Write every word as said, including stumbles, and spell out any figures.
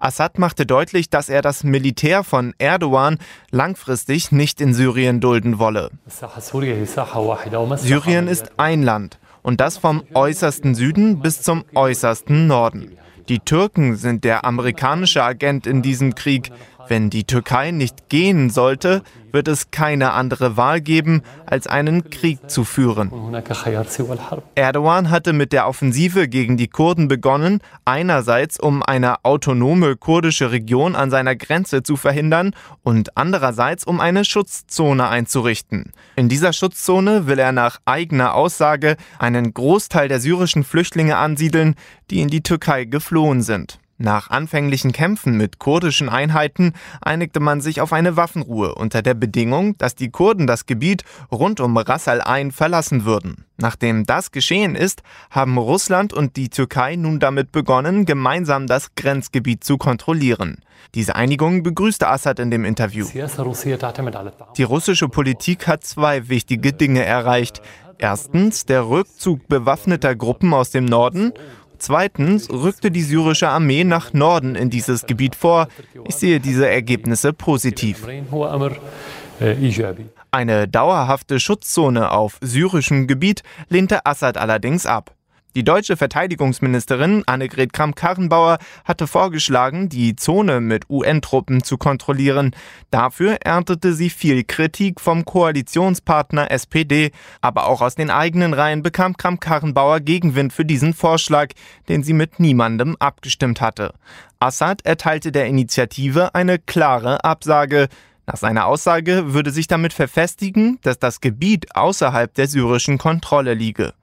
Assad machte deutlich, dass er das Militär von Erdogan langfristig nicht in Syrien dulden wolle. Syrien ist ein Land, und das vom äußersten Süden bis zum äußersten Norden. Die Türken sind der amerikanische Agent in diesem Krieg. Wenn die Türkei nicht gehen sollte, wird es keine andere Wahl geben, als einen Krieg zu führen. Erdogan hatte mit der Offensive gegen die Kurden begonnen, einerseits um eine autonome kurdische Region an seiner Grenze zu verhindern und andererseits um eine Schutzzone einzurichten. In dieser Schutzzone will er nach eigener Aussage einen Großteil der syrischen Flüchtlinge ansiedeln, die in die Türkei geflohen sind. Nach anfänglichen Kämpfen mit kurdischen Einheiten einigte man sich auf eine Waffenruhe unter der Bedingung, dass die Kurden das Gebiet rund um Ras al-Ain verlassen würden. Nachdem das geschehen ist, haben Russland und die Türkei nun damit begonnen, gemeinsam das Grenzgebiet zu kontrollieren. Diese Einigung begrüßte Assad in dem Interview. Die russische Politik hat zwei wichtige Dinge erreicht. Erstens der Rückzug bewaffneter Gruppen aus dem Norden. Zweitens rückte die syrische Armee nach Norden in dieses Gebiet vor. Ich sehe diese Ergebnisse positiv. Eine dauerhafte Schutzzone auf syrischem Gebiet lehnte Assad allerdings ab. Die deutsche Verteidigungsministerin Annegret Kramp-Karrenbauer hatte vorgeschlagen, die Zone mit U N-Truppen zu kontrollieren. Dafür erntete sie viel Kritik vom Koalitionspartner S P D. Aber auch aus den eigenen Reihen bekam Kramp-Karrenbauer Gegenwind für diesen Vorschlag, den sie mit niemandem abgestimmt hatte. Assad erteilte der Initiative eine klare Absage. Nach seiner Aussage würde sich damit verfestigen, dass das Gebiet außerhalb der syrischen Kontrolle liege.